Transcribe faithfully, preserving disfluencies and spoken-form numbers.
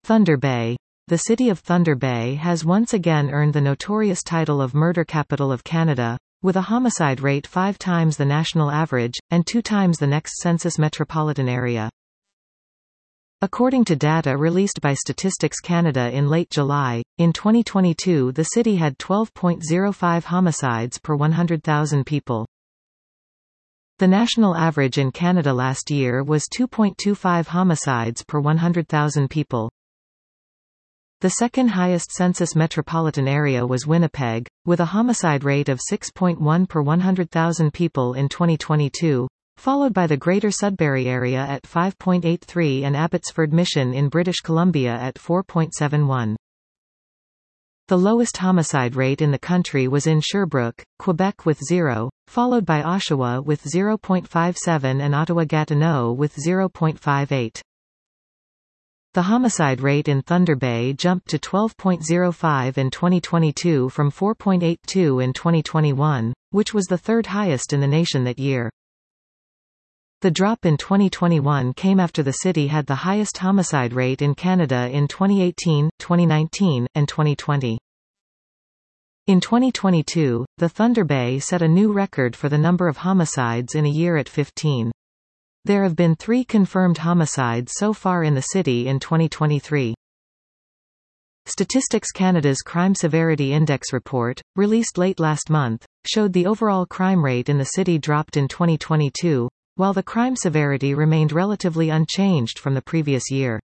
Thunder Bay. The city of Thunder Bay has once again earned the notorious title of murder capital of Canada, with a homicide rate five times the national average, and two times the next census metropolitan area. According to data released by Statistics Canada in late July, in twenty twenty-two the city had twelve point zero five homicides per one hundred thousand people. The national average in Canada last year was two point two five homicides per one hundred thousand people. The second highest census metropolitan area was Winnipeg, with a homicide rate of six point one per one hundred thousand people in twenty twenty-two, followed by the Greater Sudbury area at five point eight three and Abbotsford Mission in British Columbia at four point seven one. The lowest homicide rate in the country was in Sherbrooke, Quebec with zero, followed by Oshawa with zero point five seven and Ottawa-Gatineau with zero point five eight. The homicide rate in Thunder Bay jumped to twelve point zero five in twenty twenty-two from four point eight two in twenty twenty-one, which was the third highest in the nation that year. The drop in twenty twenty-one came after the city had the highest homicide rate in Canada in twenty eighteen, twenty nineteen, and twenty twenty. In twenty twenty-two, the Thunder Bay set a new record for the number of homicides in a year at fifteen. There have been three confirmed homicides so far in the city in twenty twenty-three. Statistics Canada's Crime Severity Index report, released late last month, showed the overall crime rate in the city dropped in twenty twenty-two, while the crime severity remained relatively unchanged from the previous year.